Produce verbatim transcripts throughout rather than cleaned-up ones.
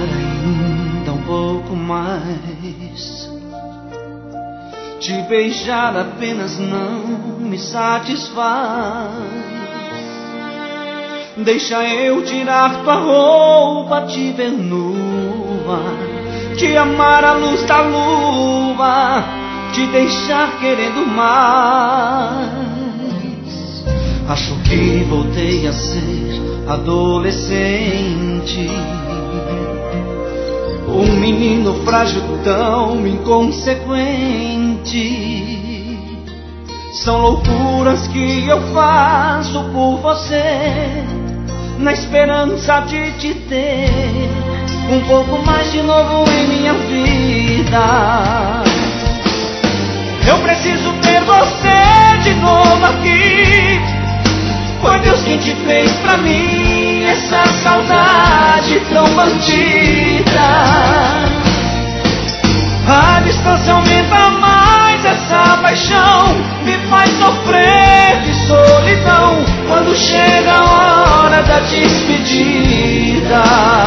ainda um pouco mais. Te beijar apenas não me satisfaz. Deixa eu tirar tua roupa, te ver nua, te amar à luz da lua, te deixar querendo mais. Acho que voltei a ser adolescente, um menino frágil tão inconsequente. São loucuras que eu faço por você, na esperança de te ter um pouco mais de novo em minha vida. Eu preciso ter você de novo aqui. Foi Deus quem te fez pra mim, essa saudade tão bandida. A distância aumenta mais essa paixão, me faz sofrer de solidão quando chega a hora da despedida.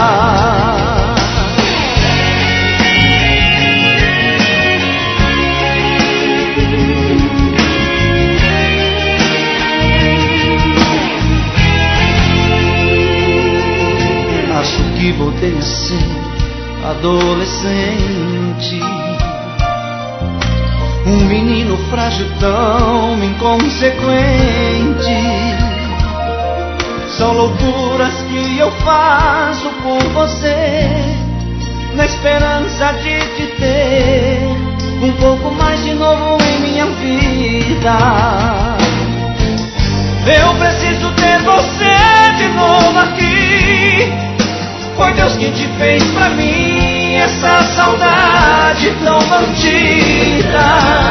Acho que voltei a ser adolescente, um menino frágil tão inconsequente. São loucuras que eu faço por você, na esperança de te ter um pouco mais de novo em minha vida. Eu preciso ter você de novo aqui. Foi Deus quem te fez pra mim, essa saudade tão bandida.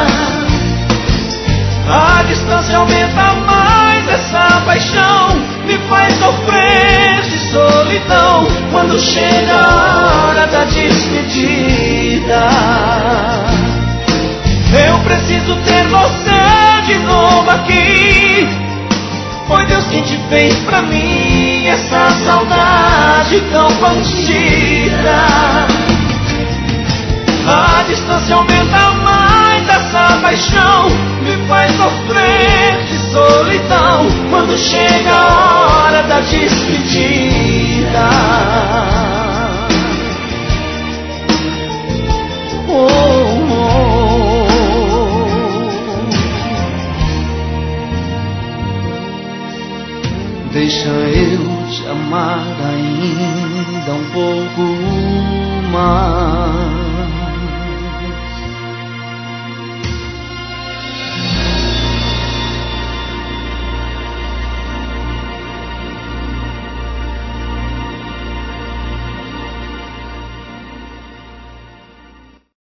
A distância aumenta mais essa paixão, me faz sofrer de solidão quando chega a hora da despedida. Eu preciso ter você de novo aqui. Foi Deus quem te fez pra mim, essa saudade tão bandida. A distância aumenta mais essa paixão, me faz sofrer de solidão quando chega a hora da despedida. Oh, oh, oh. Deixa eu te amar ainda um pouco mais.